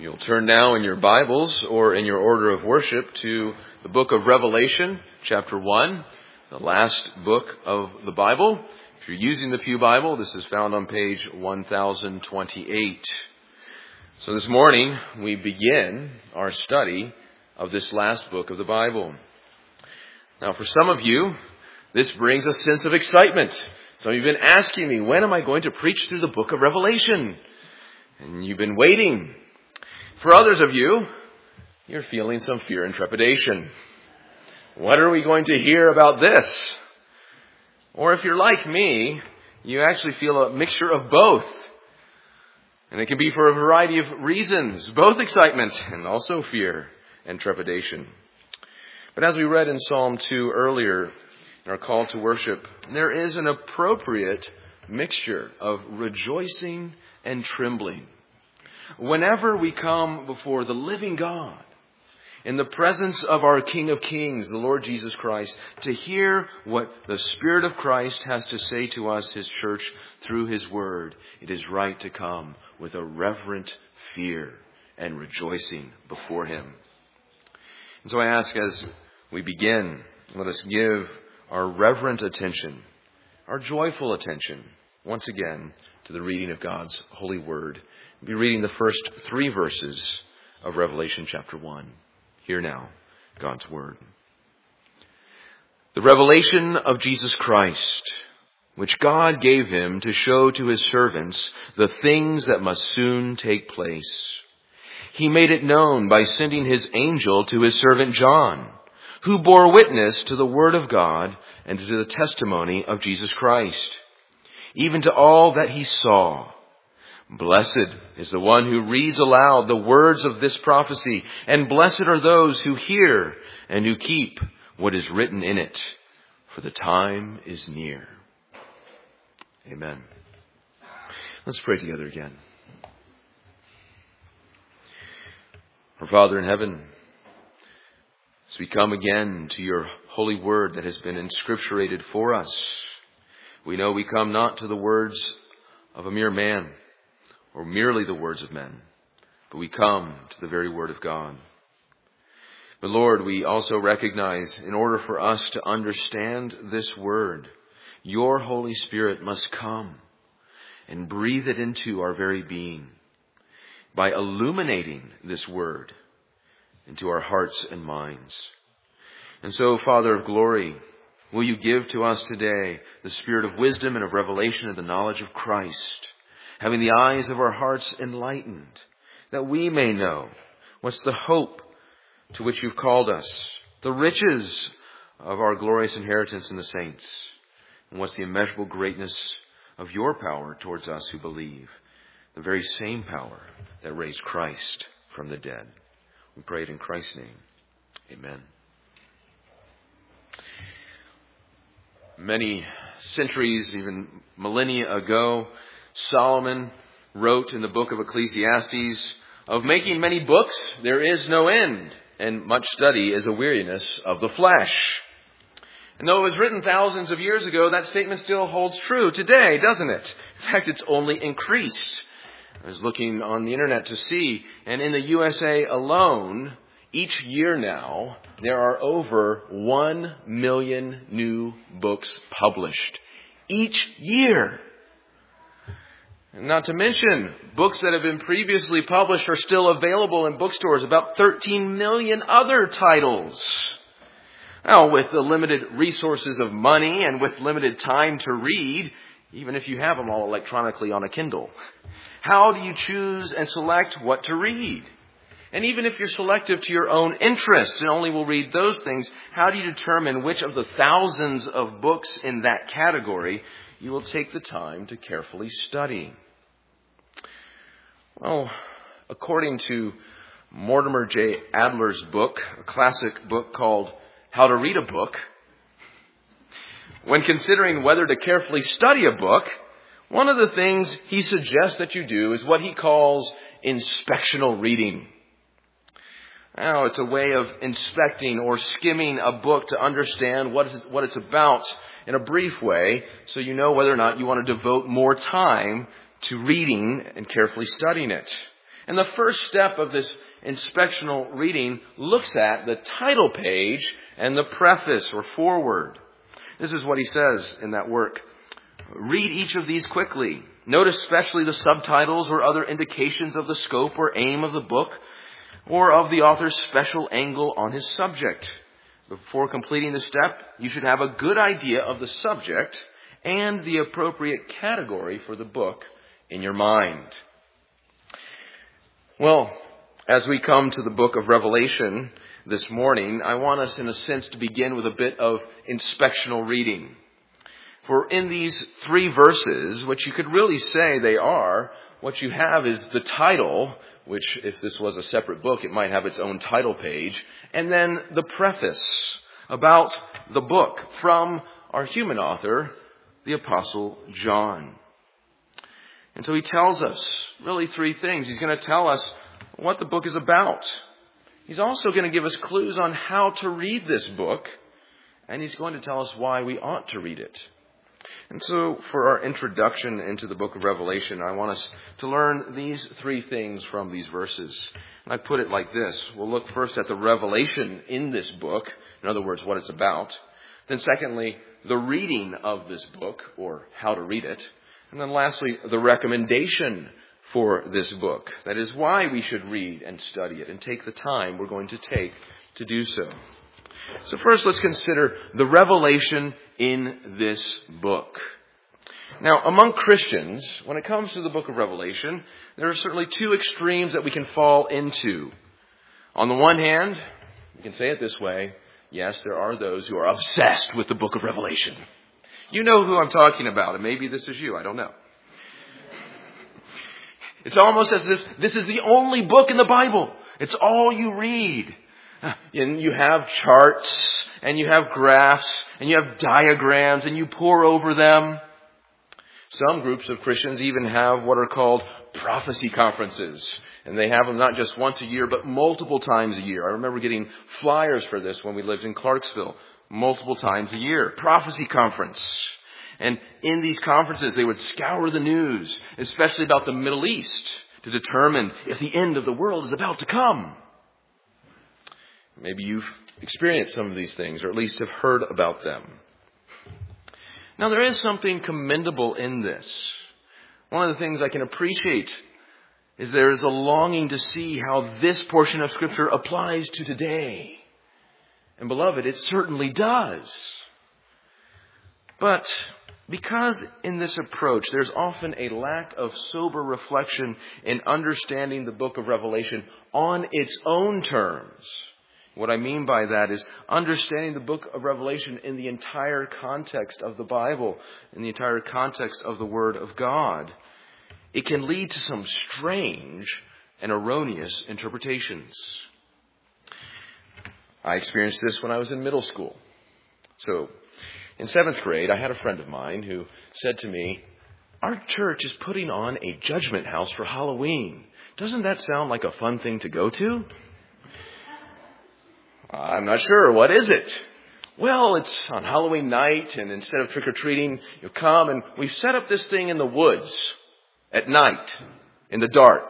You'll turn now in your Bibles or in your order of worship to the book of Revelation, chapter 1, the last book of the Bible. If you're using the Pew Bible, this is found on page 1028. So this morning, we begin our study of this last book of the Bible. Now, for some of you, this brings a sense of excitement. Some of you have been asking me, when am I going to preach through the book of Revelation? And you've been waiting. For others of you, you're feeling some fear and trepidation. What are we going to hear about this? Or if you're like me, you actually feel a mixture of both. And it can be for a variety of reasons, both excitement and also fear and trepidation. But as we read in Psalm 2 earlier, in our call to worship, there is an appropriate mixture of rejoicing and trembling. Whenever we come before the living God, in the presence of our King of Kings, the Lord Jesus Christ, to hear what the Spirit of Christ has to say to us, His church, through His Word, it is right to come with a reverent fear and rejoicing before Him. And so I ask, as we begin, let us give our reverent attention, our joyful attention, once again, to the reading of God's holy Word. We'll be reading the first 3 verses of Revelation chapter 1. Hear now God's Word. The revelation of Jesus Christ, which God gave Him to show to His servants the things that must soon take place. He made it known by sending His angel to His servant John, who bore witness to the Word of God and to the testimony of Jesus Christ, even to all that he saw. Blessed is the one who reads aloud the words of this prophecy, and blessed are those who hear and who keep what is written in it, for the time is near. Amen. Let's pray together again. Our Father in heaven, as we come again to your holy word that has been inscripturated for us, we know we come not to the words of a mere man, or merely the words of men, but we come to the very word of God. But Lord, we also recognize, in order for us to understand this word, your Holy Spirit must come and breathe it into our very being by illuminating this word into our hearts and minds. And so, Father of glory, will you give to us today the spirit of wisdom and of revelation and the knowledge of Christ, having the eyes of our hearts enlightened, that we may know what's the hope to which you've called us, the riches of our glorious inheritance in the saints, and what's the immeasurable greatness of your power towards us who believe, the very same power that raised Christ from the dead. We pray it in Christ's name. Amen. Many centuries, even millennia ago, Solomon wrote in the book of Ecclesiastes, of making many books there is no end, and much study is a weariness of the flesh. And though it was written thousands of years ago, that statement still holds true today, doesn't it? In fact, it's only increased. I was looking on the internet to see, and in the USA alone, each year now, there are over 1 million new books published. Each year. And not to mention, books that have been previously published are still available in bookstores, about 13 million other titles. Now, with the limited resources of money and with limited time to read, even if you have them all electronically on a Kindle, how do you choose and select what to read? And even if you're selective to your own interests and only will read those things, how do you determine which of the thousands of books in that category you will take the time to carefully study? Well, according to Mortimer J. Adler's book, a classic book called How to Read a Book, when considering whether to carefully study a book, one of the things he suggests that you do is what he calls inspectional reading. Now, it's a way of inspecting or skimming a book to understand what it's about in a brief way, so you know whether or not you want to devote more time to reading and carefully studying it. And the first step of this inspectional reading looks at the title page and the preface or foreword. This is what he says in that work. Read each of these quickly. Note especially the subtitles or other indications of the scope or aim of the book or of the author's special angle on his subject. Before completing the step, you should have a good idea of the subject and the appropriate category for the book in your mind. Well, as we come to the book of Revelation this morning, I want us in a sense to begin with a bit of inspectional reading. For in these 3 verses, what you could really say they are, what you have is the title, which if this was a separate book, it might have its own title page, and then the preface about the book from our human author, the Apostle John. And so he tells us really 3 things. He's going to tell us what the book is about. He's also going to give us clues on how to read this book, and he's going to tell us why we ought to read it. And so for our introduction into the book of Revelation, I want us to learn these 3 things from these verses. And I put it like this. We'll look first at the revelation in this book, in other words, what it's about. Then secondly, the reading of this book, or how to read it. And then lastly, the recommendation for this book. That is why we should read and study it and take the time we're going to take to do so. So first, let's consider the revelation in this book. Now, among Christians, when it comes to the book of Revelation, there are certainly 2 extremes that we can fall into. On the one hand, we can say it this way, yes, there are those who are obsessed with the book of Revelation. You know who I'm talking about, and maybe this is you, I don't know. It's almost as if this is the only book in the Bible. It's all you read. And you have charts, and you have graphs, and you have diagrams, and you pore over them. Some groups of Christians even have what are called prophecy conferences. And they have them not just once a year, but multiple times a year. I remember getting flyers for this when we lived in Clarksville. Multiple times a year. Prophecy conference. And in these conferences, they would scour the news, especially about the Middle East, to determine if the end of the world is about to come. Maybe you've experienced some of these things, or at least have heard about them. Now, there is something commendable in this. One of the things I can appreciate is there is a longing to see how this portion of Scripture applies to today. And beloved, it certainly does. But because in this approach there's often a lack of sober reflection in understanding the book of Revelation on its own terms. What I mean by that is understanding the book of Revelation in the entire context of the Bible, in the entire context of the Word of God. It can lead to some strange and erroneous interpretations. I experienced this when I was in middle school. So, in 7th grade, I had a friend of mine who said to me, "Our church is putting on a judgment house for Halloween. Doesn't that sound like a fun thing to go to?" "I'm not sure. What is it?" "Well, it's on Halloween night, and instead of trick-or-treating, you'll come, and we've set up this thing in the woods at night, in the dark.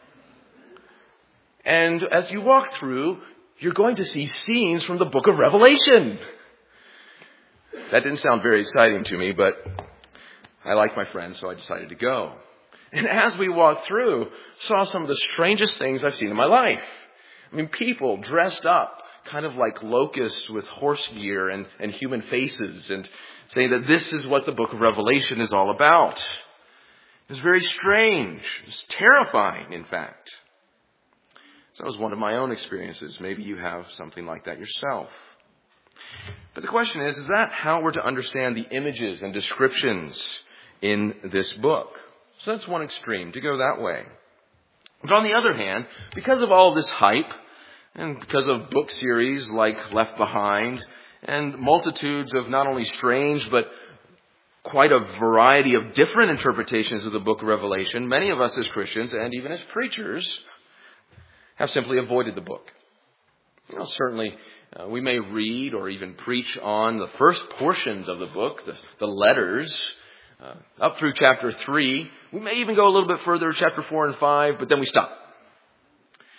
And as you walk through, you're going to see scenes from the book of Revelation." That didn't sound very exciting to me, but I like my friends, so I decided to go. And as we walked through, saw some of the strangest things I've seen in my life. I mean, people dressed up kind of like locusts with horse gear and human faces, and saying that this is what the book of Revelation is all about. It was very strange. It was terrifying, in fact. So that was one of my own experiences. Maybe you have something like that yourself. But the question is that how we're to understand the images and descriptions in this book? So that's one extreme, to go that way. But on the other hand, because of all this hype, and because of book series like Left Behind, and multitudes of not only strange, but quite a variety of different interpretations of the book of Revelation, many of us as Christians, and even as preachers, have simply avoided the book. Certainly, we may read or even preach on the first portions of the book, the letters, up through chapter 3. We may even go a little bit further, chapter 4 and 5, but then we stop.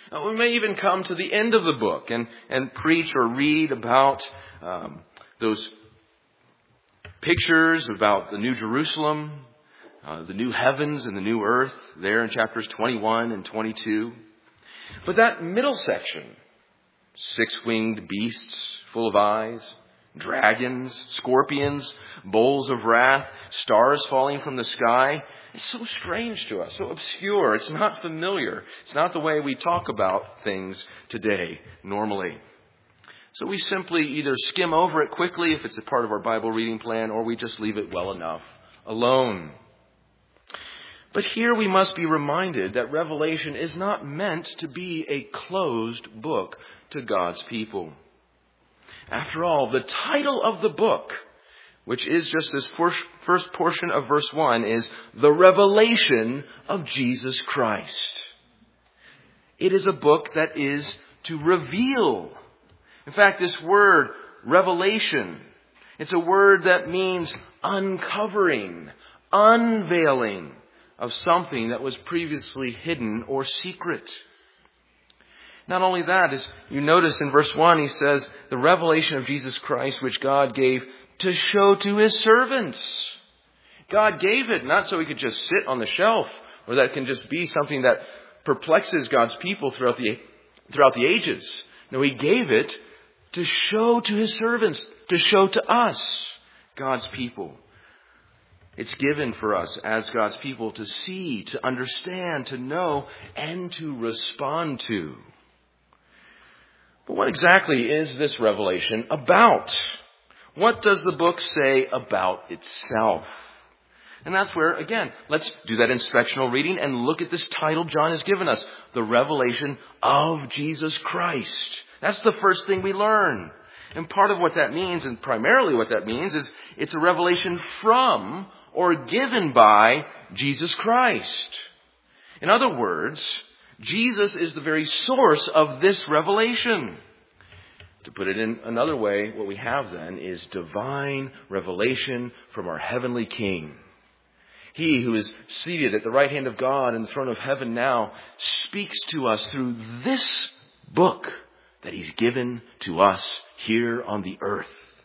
We may even come to the end of the book and preach or read about those pictures about the New Jerusalem, the new heavens and the new earth, there in chapters 21 and 22. But that middle section, 6-winged beasts full of eyes, dragons, scorpions, bowls of wrath, stars falling from the sky, it's so strange to us, so obscure. It's not familiar. It's not the way we talk about things today normally. So we simply either skim over it quickly if it's a part of our Bible reading plan, or we just leave it well enough alone. But here we must be reminded that Revelation is not meant to be a closed book to God's people. After all, the title of the book, which is just this first portion of verse 1, is The Revelation of Jesus Christ. It is a book that is to reveal. In fact, this word, revelation, it's a word that means uncovering, unveiling of something that was previously hidden or secret. Not only that, as you notice in verse 1, he says, the revelation of Jesus Christ, which God gave to show to his servants. God gave it not so he could just sit on the shelf, or that it can just be something that perplexes God's people throughout the ages. No, he gave it to show to his servants, to show to us, God's people. It's given for us as God's people to see, to understand, to know, and to respond to. But what exactly is this revelation about? What does the book say about itself? And that's where, again, let's do that inspectional reading and look at this title John has given us, The Revelation of Jesus Christ. That's the first thing we learn. And part of what that means, and primarily what that means, is it's a revelation from or given by Jesus Christ. In other words, Jesus is the very source of this revelation. To put it in another way, what we have then is divine revelation from our heavenly King. He who is seated at the right hand of God in the throne of heaven now speaks to us through this book that he's given to us here on the earth.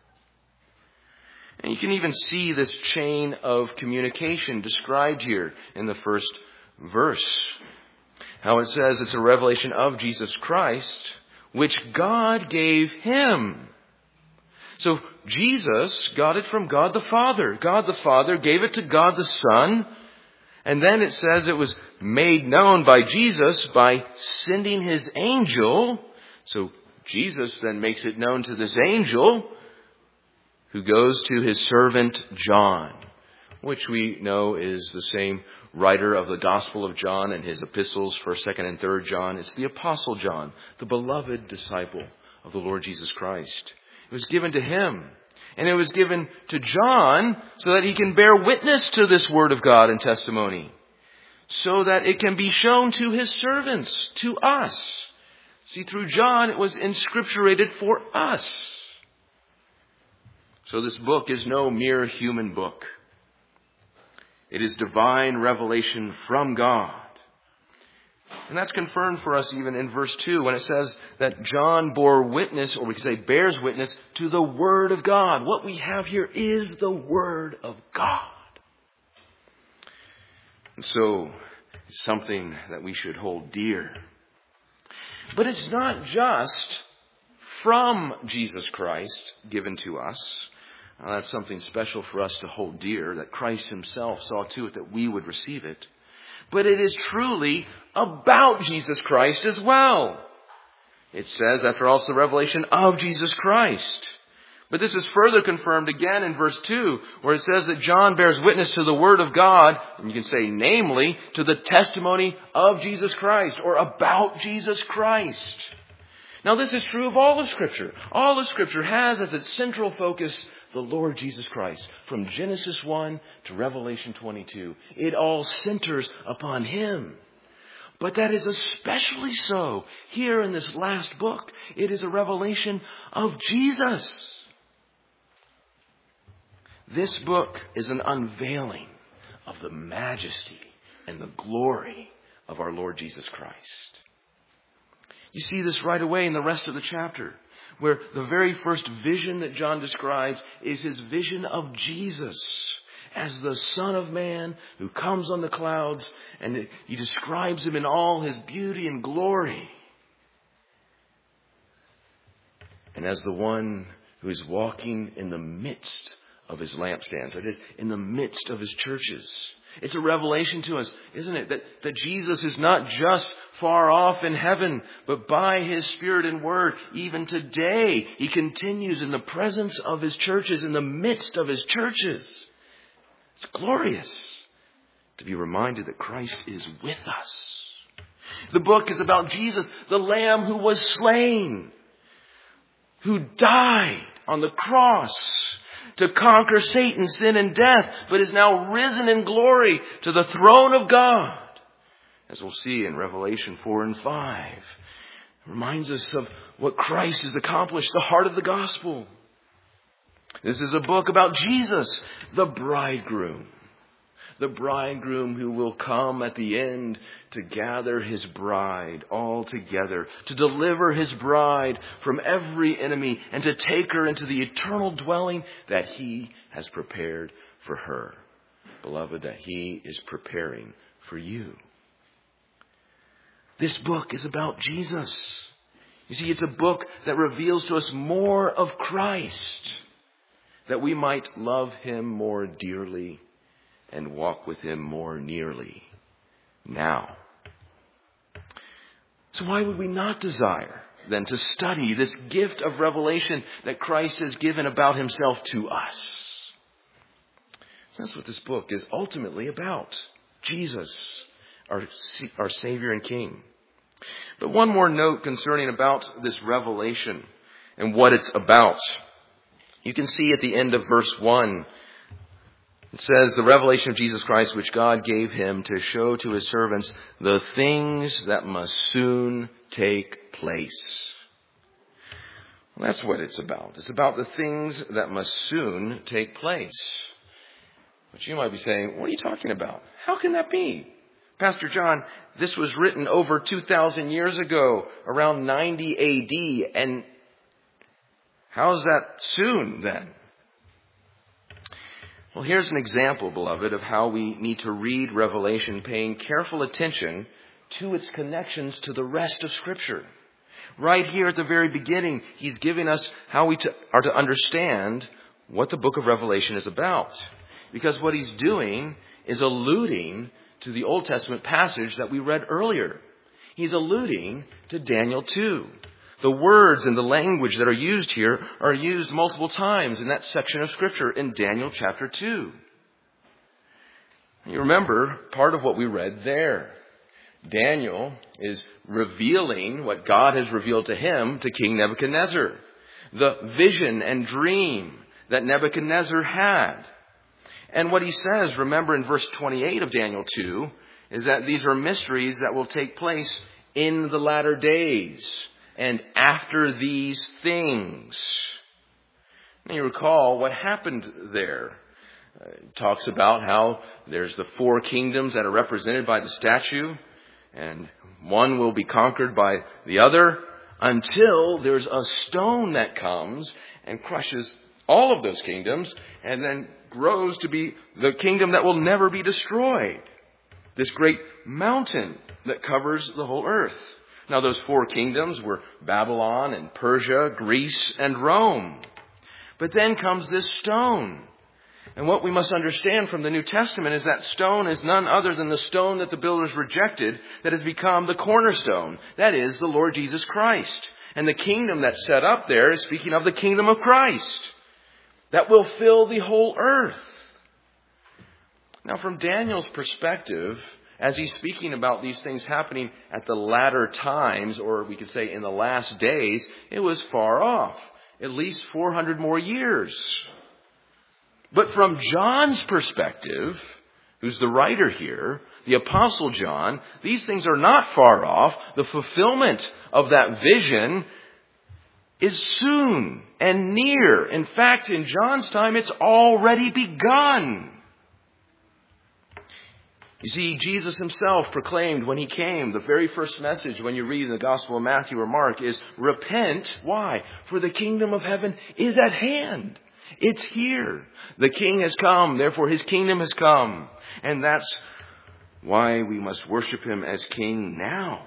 And you can even see this chain of communication described here in the first verse. How it says it's a revelation of Jesus Christ, which God gave him. So Jesus got it from God the Father. God the Father gave it to God the Son. And then it says it was made known by Jesus by sending his angel. So Jesus then makes it known to this angel who goes to his servant John, which we know is the same writer of the Gospel of John and his epistles, 1st, 2nd, and 3rd John. It's the Apostle John, the beloved disciple of the Lord Jesus Christ. It was given to him. And it was given to John so that he can bear witness to this word of God and testimony, so that it can be shown to his servants, to us. See, through John, it was inscripturated for us. So this book is no mere human book. It is divine revelation from God. And that's confirmed for us even in verse 2 when it says that John bore witness, or we could say bears witness, to the Word of God. What we have here is the Word of God. And so it's something that we should hold dear. But it's not just from Jesus Christ given to us. That's something special for us to hold dear, that Christ himself saw to it that we would receive it. But it is truly about Jesus Christ as well. It says, after all, it's the revelation of Jesus Christ. But this is further confirmed again in verse 2, where it says that John bears witness to the Word of God, and you can say, namely, to the testimony of Jesus Christ, or about Jesus Christ. Now, this is true of all of Scripture. All of Scripture has as its central focus the Lord Jesus Christ. From Genesis 1 to Revelation 22. It all centers upon him. But that is especially so here in this last book. It is a revelation of Jesus. This book is an unveiling of the majesty and the glory of our Lord Jesus Christ. You see this right away in the rest of the chapter, where the very first vision that John describes is his vision of Jesus as the Son of Man who comes on the clouds, and he describes him in all his beauty and glory. And as the one who is walking in the midst of his lampstands, that is, in the midst of his churches. It's a revelation to us, isn't it? That Jesus is not just far off in heaven, but by his Spirit and Word, even today, he continues in the presence of his churches, in the midst of his churches. It's glorious to be reminded that Christ is with us. The book is about Jesus, the Lamb who was slain, who died on the cross to conquer Satan, sin, and death, but is now risen in glory to the throne of God. As we'll see in Revelation 4 and 5. It reminds us of what Christ has accomplished, the heart of the gospel. This is a book about Jesus, the bridegroom. The bridegroom who will come at the end to gather his bride all together, to deliver his bride from every enemy and to take her into the eternal dwelling that he has prepared for her. Beloved, that he is preparing for you. This book is about Jesus. You see, it's a book that reveals to us more of Christ, that we might love him more dearly and walk with him more nearly now. So why would we not desire then to study this gift of revelation that Christ has given about himself to us? That's what this book is ultimately about. Jesus, our Savior and King. But one more note concerning about this revelation and what it's about. You can see at the end of verse 1, it says, the revelation of Jesus Christ, which God gave him to show to his servants the things that must soon take place. Well, that's what it's about. It's about the things that must soon take place. But you might be saying, what are you talking about? How can that be? Pastor John, this was written over 2,000 years ago, around 90 A.D. And how is that soon then? Well, here's an example, beloved, of how we need to read Revelation, paying careful attention to its connections to the rest of Scripture. Right here at the very beginning, he's giving us how we are to understand what the book of Revelation is about. Because what he's doing is alluding to the Old Testament passage that we read earlier. He's alluding to Daniel 2. The words and the language that are used here are used multiple times in that section of Scripture in Daniel chapter 2. You remember part of what we read there. Daniel is revealing what God has revealed to him to King Nebuchadnezzar. The vision and dream that Nebuchadnezzar had. And what he says, remember in verse 28 of Daniel 2, is that these are mysteries that will take place in the latter days. And after these things. And you recall what happened there. It talks about how there's the 4 kingdoms that are represented by the statue. And one will be conquered by the other until there's a stone that comes and crushes all of those kingdoms and then grows to be the kingdom that will never be destroyed. This great mountain that covers the whole earth. Now, those 4 kingdoms were Babylon and Persia, Greece, and Rome. But then comes this stone. And what we must understand from the New Testament is that stone is none other than the stone that the builders rejected that has become the cornerstone. That is the Lord Jesus Christ. And the kingdom that's set up there is speaking of the kingdom of Christ that will fill the whole earth. Now, from Daniel's perspective, as he's speaking about these things happening at the latter times, or we could say in the last days, it was far off. At least 400 more years. But from John's perspective, who's the writer here, the Apostle John, these things are not far off. The fulfillment of that vision is soon and near. In fact, in John's time, it's already begun. You see, Jesus himself proclaimed when he came, the very first message when you read in the Gospel of Matthew or Mark is, repent. Why? For the kingdom of heaven is at hand. It's here. The King has come, therefore his kingdom has come. And that's why we must worship him as King now.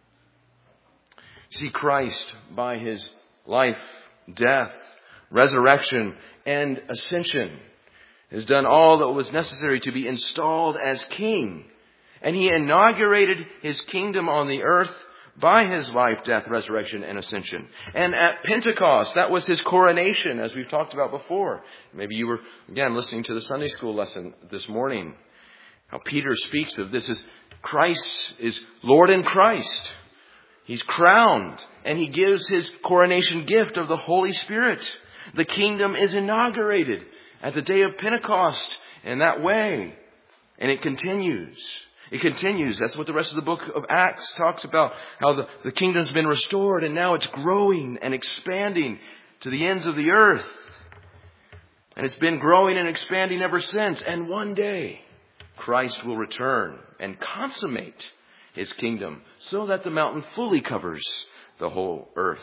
See, Christ, by his life, death, resurrection, and ascension, has done all that was necessary to be installed as King. And he inaugurated his kingdom on the earth by his life, death, resurrection, and ascension. And at Pentecost, that was his coronation, as we've talked about before. Maybe you were, again, listening to the Sunday school lesson this morning. How Peter speaks of this as Christ is Lord in Christ. He's crowned, and he gives his coronation gift of the Holy Spirit. The kingdom is inaugurated at the day of Pentecost in that way. And it continues. It continues. That's what the rest of the book of Acts talks about. How the kingdom's been restored and now it's growing and expanding to the ends of the earth. And it's been growing and expanding ever since. And one day, Christ will return and consummate his kingdom so that the mountain fully covers the whole earth.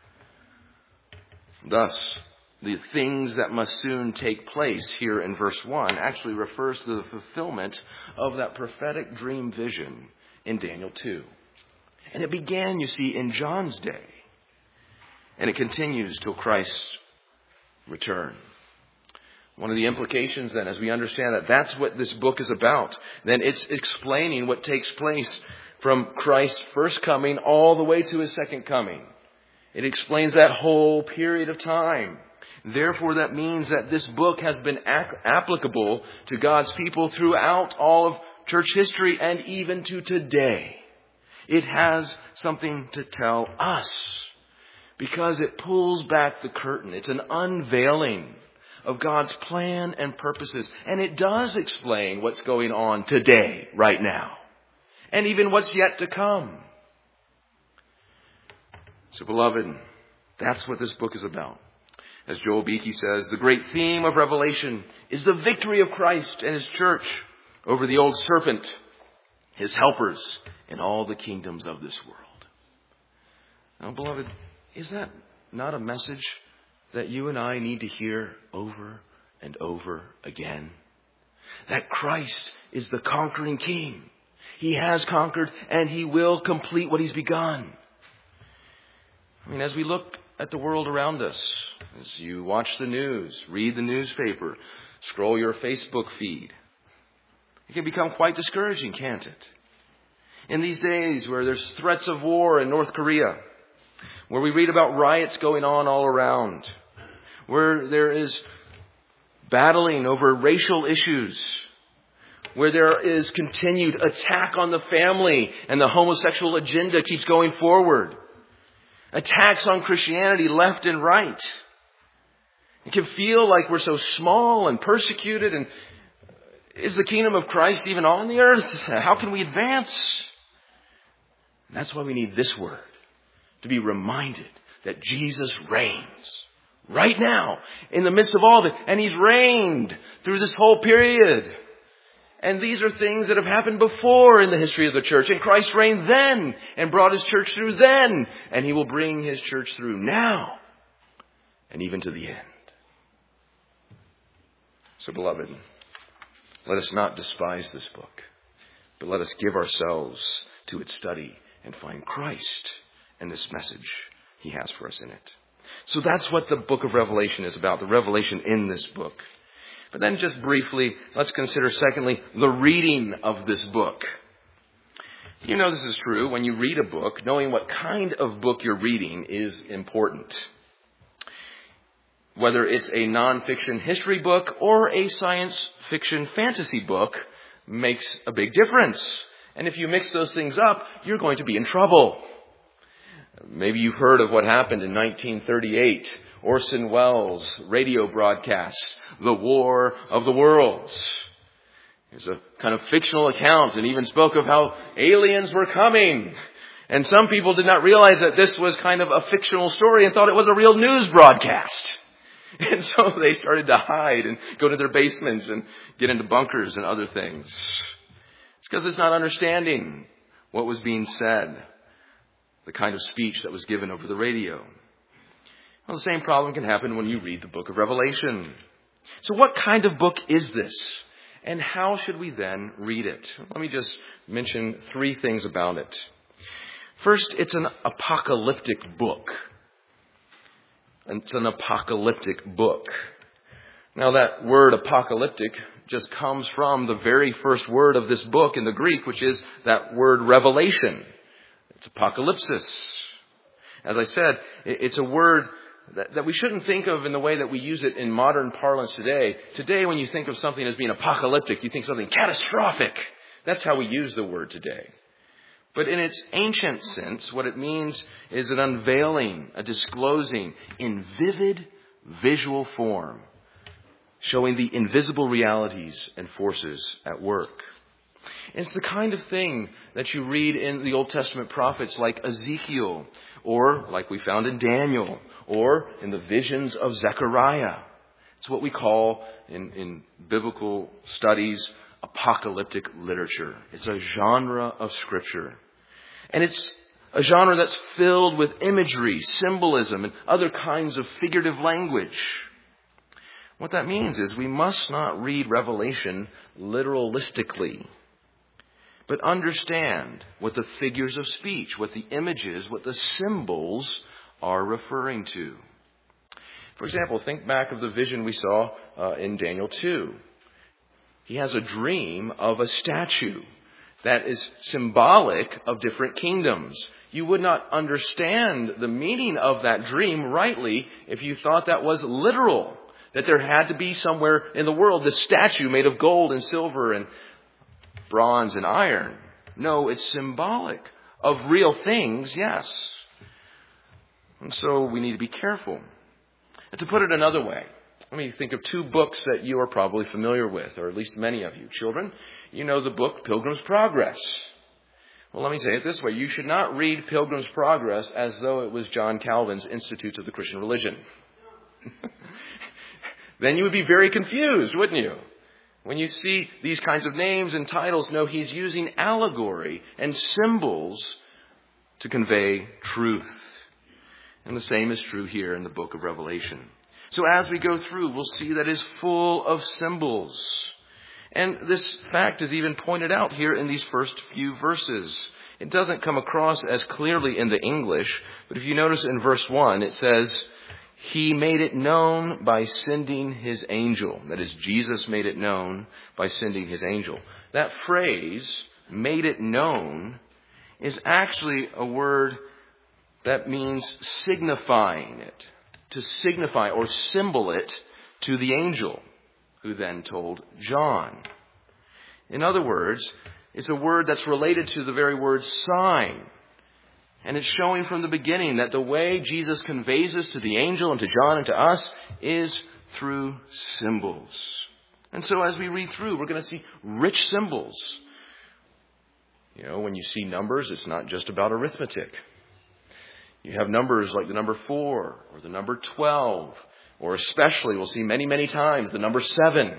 Thus, the things that must soon take place here in verse 1 actually refers to the fulfillment of that prophetic dream vision in Daniel 2. And it began, you see, in John's day. And it continues till Christ's return. One of the implications then, as we understand that that's what this book is about, then it's explaining what takes place from Christ's first coming all the way to his second coming. It explains that whole period of time. Therefore, that means that this book has been applicable to God's people throughout all of church history and even to today. It has something to tell us because it pulls back the curtain. It's an unveiling of God's plan and purposes. And it does explain what's going on today, right now, and even what's yet to come. So, beloved, that's what this book is about. As Joel Beakey says, the great theme of Revelation is the victory of Christ and his church over the old serpent, his helpers, and all the kingdoms of this world. Now, beloved, is that not a message that you and I need to hear over and over again? That Christ is the conquering King. He has conquered and he will complete what he's begun. I mean, as we look at the world around us, as you watch the news, read the newspaper, scroll your Facebook feed, it can become quite discouraging, can't it? In these days where there's threats of war in North Korea, where we read about riots going on all around, where there is battling over racial issues, where there is continued attack on the family and the homosexual agenda keeps going forward. Attacks on Christianity left and right. It can feel like we're so small and persecuted. And is the kingdom of Christ even on the earth? How can we advance? And that's why we need this word, to be reminded that Jesus reigns right now in the midst of all of it. And he's reigned through this whole period. And these are things that have happened before in the history of the church. And Christ reigned then and brought his church through then. And he will bring his church through now and even to the end. So, beloved, let us not despise this book, but let us give ourselves to its study and find Christ and this message he has for us in it. So that's what the book of Revelation is about, the revelation in this book. But then just briefly, let's consider, secondly, the reading of this book. You know this is true. When you read a book, knowing what kind of book you're reading is important. Whether it's a nonfiction history book or a science fiction fantasy book makes a big difference. And if you mix those things up, you're going to be in trouble. Maybe you've heard of what happened in 1938. Orson Welles' radio broadcast, The War of the Worlds. There's a kind of fictional account and even spoke of how aliens were coming. And some people did not realize that this was kind of a fictional story and thought it was a real news broadcast. And so they started to hide and go to their basements and get into bunkers and other things. It's because it's not understanding what was being said, the kind of speech that was given over the radio. Well, the same problem can happen when you read the book of Revelation. So what kind of book is this? And how should we then read it? Let me just mention 3 things about it. First, it's an apocalyptic book. It's an apocalyptic book. Now, that word apocalyptic just comes from the very first word of this book in the Greek, which is that word revelation. It's apocalypsis. As I said, it's a word that we shouldn't think of in the way that we use it in modern parlance today. Today, when you think of something as being apocalyptic, you think something catastrophic. That's how we use the word today. But in its ancient sense, what it means is an unveiling, a disclosing in vivid visual form, showing the invisible realities and forces at work. It's the kind of thing that you read in the Old Testament prophets like Ezekiel, or like we found in Daniel, or in the visions of Zechariah. It's what we call in biblical studies apocalyptic literature. It's a genre of scripture. And it's a genre that's filled with imagery, symbolism, and other kinds of figurative language. What that means is we must not read Revelation literalistically, but understand what the figures of speech, what the images, what the symbols are referring to. For example, think back of the vision we saw in Daniel 2. He has a dream of a statue that is symbolic of different kingdoms. You would not understand the meaning of that dream rightly if you thought that was literal, that there had to be somewhere in the world this statue made of gold and silver and bronze and iron. No, it's symbolic of real things, yes. And so we need to be careful. And to put it another way, let me think of 2 books that you are probably familiar with, or at least many of you. Children, you know the book Pilgrim's Progress. Well, let me say it this way. You should not read Pilgrim's Progress as though it was John Calvin's Institutes of the Christian Religion. Then you would be very confused, wouldn't you? When you see these kinds of names and titles, no, he's using allegory and symbols to convey truth. And the same is true here in the book of Revelation. So as we go through, we'll see that it's full of symbols. And this fact is even pointed out here in these first few verses. It doesn't come across as clearly in the English, but if you notice in verse 1, it says, He made it known by sending His angel. That is, Jesus made it known by sending His angel. That phrase, made it known, is actually a word that means signifying it. To signify or symbol it to the angel, who then told John. In other words, it's a word that's related to the very word sign. And it's showing from the beginning that the way Jesus conveys this to the angel and to John and to us is through symbols. And so as we read through, we're going to see rich symbols. You know, when you see numbers, it's not just about arithmetic. You have numbers like the number 4 or the number 12, or especially, we'll see many, many times, the number 7.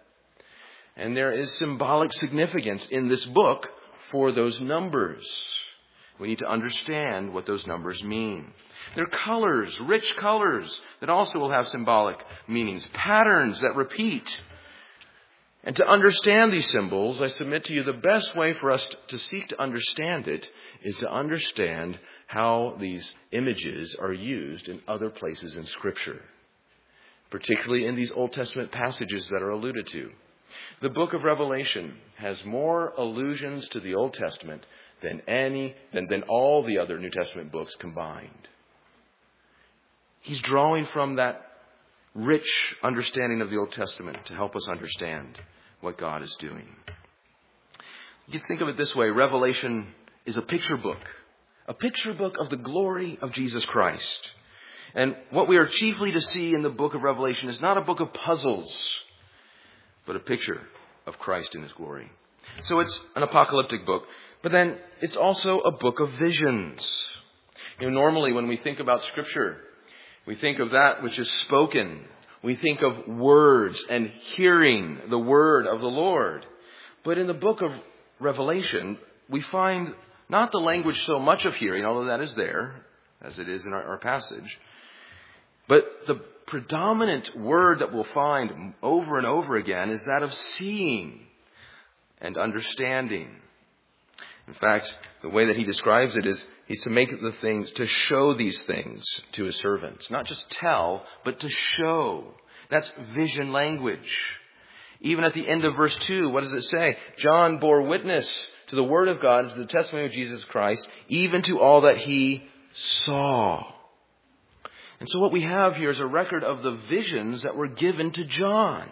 And there is symbolic significance in this book for those numbers. We need to understand what those numbers mean. They're colors, rich colors, that also will have symbolic meanings, patterns that repeat. And to understand these symbols, I submit to you the best way for us to seek to understand it is to understand how these images are used in other places in Scripture, particularly in these Old Testament passages that are alluded to. The book of Revelation has more allusions to the Old Testament than all the other New Testament books combined. He's drawing from that rich understanding of the Old Testament to help us understand what God is doing. You can think of it this way. Revelation is a picture book of the glory of Jesus Christ. And what we are chiefly to see in the book of Revelation is not a book of puzzles, but a picture of Christ in His glory. So it's an apocalyptic book, but then it's also a book of visions. You know, normally when we think about Scripture, we think of that which is spoken. We think of words and hearing the word of the Lord. But in the book of Revelation, we find not the language so much of hearing, although that is there, as it is in our passage, but the predominant word that we'll find over and over again is that of seeing and understanding. In fact, the way that he describes it is he's to make the things, to show these things to his servants. Not just tell, but to show. That's vision language. Even at the end of verse 2, what does it say? John bore witness to the word of God, to the testimony of Jesus Christ, even to all that he saw. And so what we have here is a record of the visions that were given to John.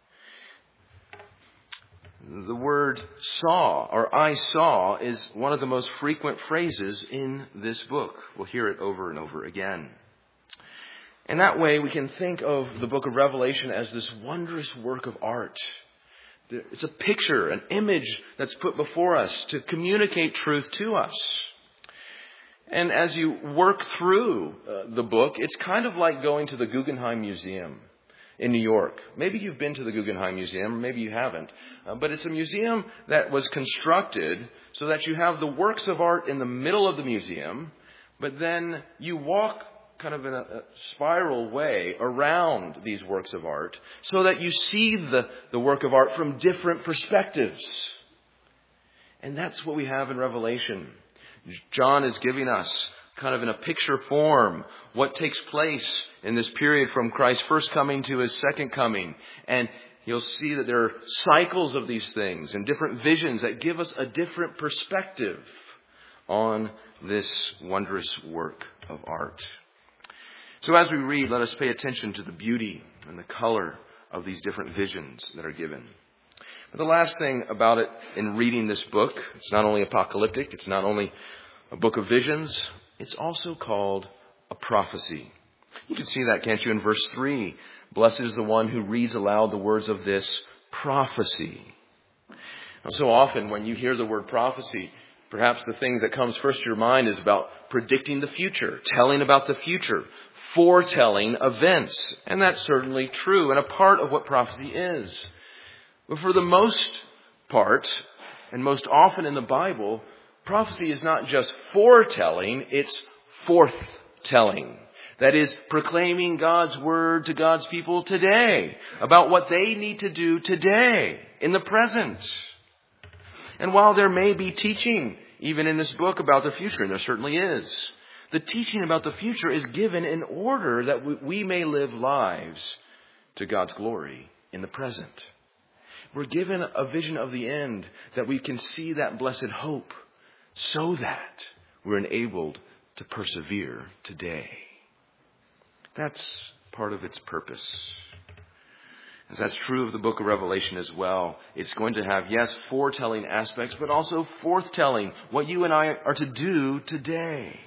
The word saw, or I saw, is one of the most frequent phrases in this book. We'll hear it over and over again. And that way we can think of the book of Revelation as this wondrous work of art. It's a picture, an image that's put before us to communicate truth to us. And as you work through the book, it's kind of like going to the Guggenheim Museum in New York. Maybe you've been to the Guggenheim Museum, or maybe you haven't. But it's a museum that was constructed so that you have the works of art in the middle of the museum, but then you walk kind of in a spiral way around these works of art so that you see the work of art from different perspectives. And that's what we have in Revelation. John is giving us kind of in a picture form what takes place in this period from Christ's first coming to his second coming. And you'll see that there are cycles of these things and different visions that give us a different perspective on this wondrous work of art. So as we read, let us pay attention to the beauty and the color of these different visions that are given. But the last thing about it in reading this book, it's not only apocalyptic, it's not only a book of visions, it's also called a prophecy. You can see that, can't you, in verse 3. Blessed is the one who reads aloud the words of this prophecy. Now, so often when you hear the word prophecy, perhaps the things that comes first to your mind is about predicting the future, telling about the future, foretelling events. And that's certainly true and a part of what prophecy is. But for the most part, and most often in the Bible, prophecy is not just foretelling, it's forthtelling. That is, proclaiming God's word to God's people today about what they need to do today, in the present. And while there may be teaching, even in this book, about the future, and there certainly is, the teaching about the future is given in order that we may live lives to God's glory in the present. We're given a vision of the end that we can see that blessed hope so that we're enabled to persevere today. That's part of its purpose. As that's true of the book of Revelation as well. It's going to have, yes, foretelling aspects, but also forthtelling, what you and I are to do today.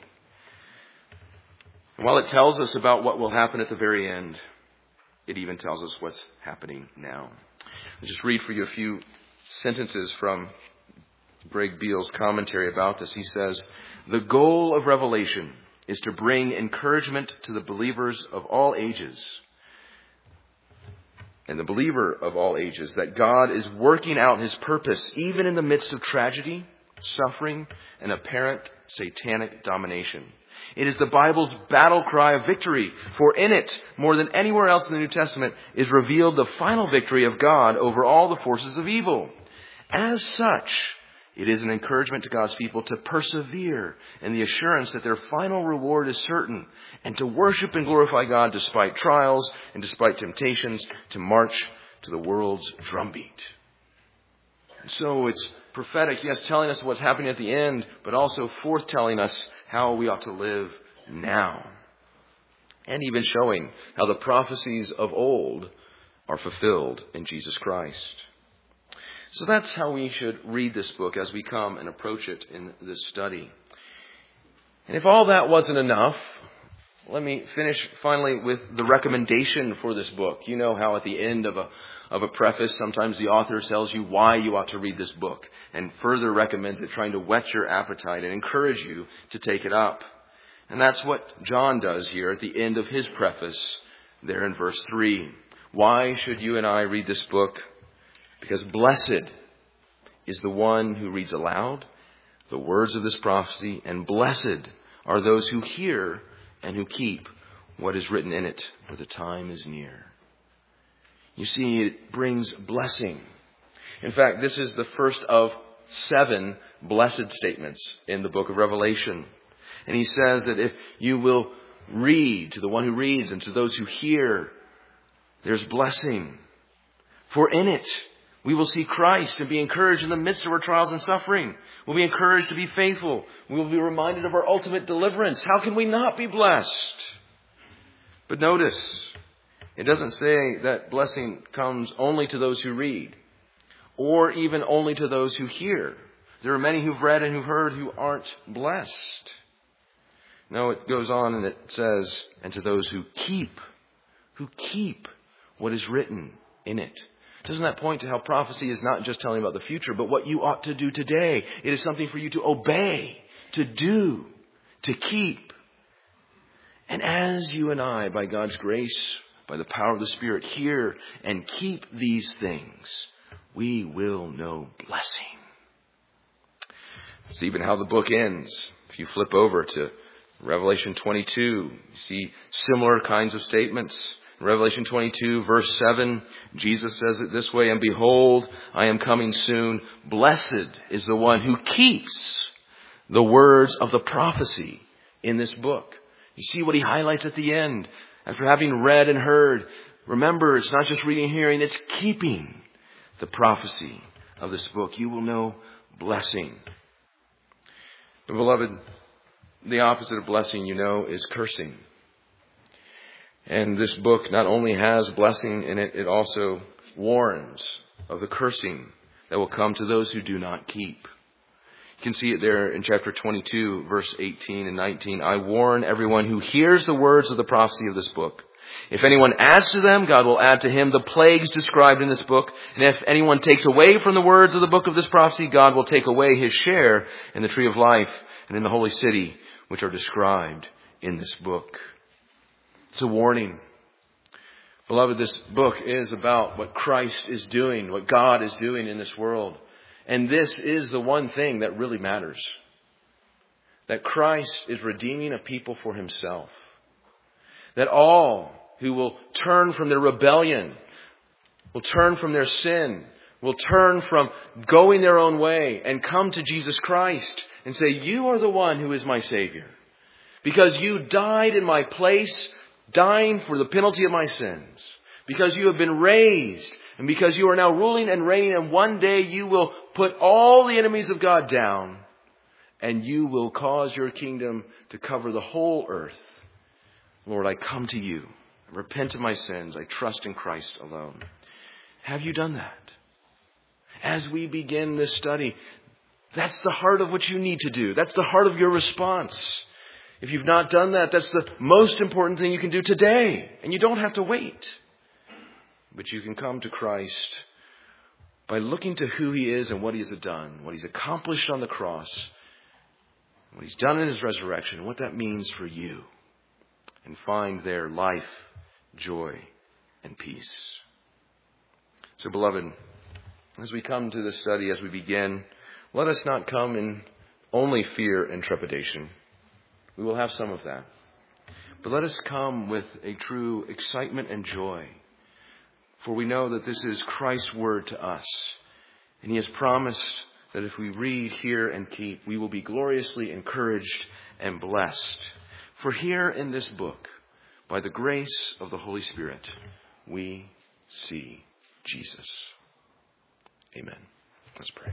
And while it tells us about what will happen at the very end, it even tells us what's happening now. I'll just read for you a few sentences from Greg Beale's commentary about this. He says, the goal of Revelation is to bring encouragement to the believers of all ages and the believer of all ages that God is working out his purpose even in the midst of tragedy, suffering, and apparent satanic domination. It is the Bible's battle cry of victory, for in it, more than anywhere else in the New Testament, is revealed the final victory of God over all the forces of evil. As such, it is an encouragement to God's people to persevere in the assurance that their final reward is certain, and to worship and glorify God despite trials and despite temptations, to march to the world's drumbeat. And so it's prophetic, yes, telling us what's happening at the end, but also forthtelling us how we ought to live now. And even showing how the prophecies of old are fulfilled in Jesus Christ. So that's how we should read this book as we come and approach it in this study. And if all that wasn't enough, let me finish finally with the recommendation for this book. You know how at the end of a preface, sometimes the author tells you why you ought to read this book and further recommends it, trying to whet your appetite and encourage you to take it up. And that's what John does here at the end of his preface there in verse 3. Why should you and I read this book? Because blessed is the one who reads aloud the words of this prophecy, and blessed are those who hear and who keep what is written in it, for the time is near. You see, it brings blessing. In fact, this is the first of 7 blessed statements in the book of Revelation. And he says that if you will read, to the one who reads and to those who hear, there's blessing. For in it, we will see Christ and be encouraged in the midst of our trials and suffering. We'll be encouraged to be faithful. We will be reminded of our ultimate deliverance. How can we not be blessed? But notice, it doesn't say that blessing comes only to those who read, or even only to those who hear. There are many who've read and who've heard who aren't blessed. No, it goes on and it says, and to those who keep what is written in it. Doesn't that point to how prophecy is not just telling about the future, but what you ought to do today? It is something for you to obey, to do, to keep. And as you and I, by God's grace, by the power of the Spirit, hear and keep these things, we will know blessing. It's even how the book ends. If you flip over to Revelation 22, you see similar kinds of statements. In Revelation 22, verse 7, Jesus says it this way, and behold, I am coming soon. Blessed is the one who keeps the words of the prophecy in this book. You see what he highlights at the end. After having read and heard, remember, it's not just reading and hearing, it's keeping the prophecy of this book. You will know blessing. But beloved, the opposite of blessing, you know, is cursing. And this book not only has blessing in it, it also warns of the cursing that will come to those who do not keep. You can see it there in chapter 22, verse 18 and 19. I warn everyone who hears the words of the prophecy of this book. If anyone adds to them, God will add to him the plagues described in this book. And if anyone takes away from the words of the book of this prophecy, God will take away his share in the tree of life and in the holy city, which are described in this book. It's a warning. Beloved, this book is about what Christ is doing, what God is doing in this world. And this is the one thing that really matters. That Christ is redeeming a people for himself. That all who will turn from their rebellion, will turn from their sin, will turn from going their own way and come to Jesus Christ and say, you are the one who is my Savior. Because you died in my place, dying for the penalty of my sins. Because you have been raised. And because you are now ruling and reigning. And one day you will put all the enemies of God down. And you will cause your kingdom to cover the whole earth. Lord, I come to you. I repent of my sins. I trust in Christ alone. Have you done that? As we begin this study, that's the heart of what you need to do. That's the heart of your response. If you've not done that, that's the most important thing you can do today. And you don't have to wait. But you can come to Christ by looking to who he is and what he has done, what he's accomplished on the cross, what he's done in his resurrection, and what that means for you. And find there life, joy, and peace. So, beloved, as we come to this study, as we begin, let us not come in only fear and trepidation. We will have some of that. But let us come with a true excitement and joy. For we know that this is Christ's word to us. And he has promised that if we read, hear, and keep, we will be gloriously encouraged and blessed. For here in this book, by the grace of the Holy Spirit, we see Jesus. Amen. Let's pray.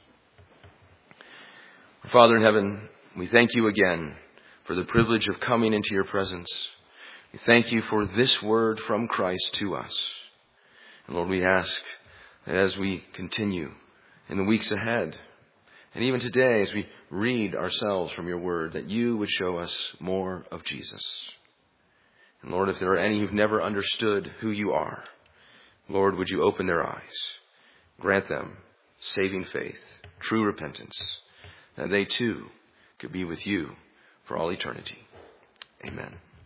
Father in heaven, we thank you again for the privilege of coming into your presence. We thank you for this word from Christ to us. And Lord, we ask that as we continue in the weeks ahead, and even today as we read ourselves from your word, that you would show us more of Jesus. And Lord, if there are any who've never understood who you are, Lord, would you open their eyes, grant them saving faith, true repentance, that they too could be with you for all eternity. Amen.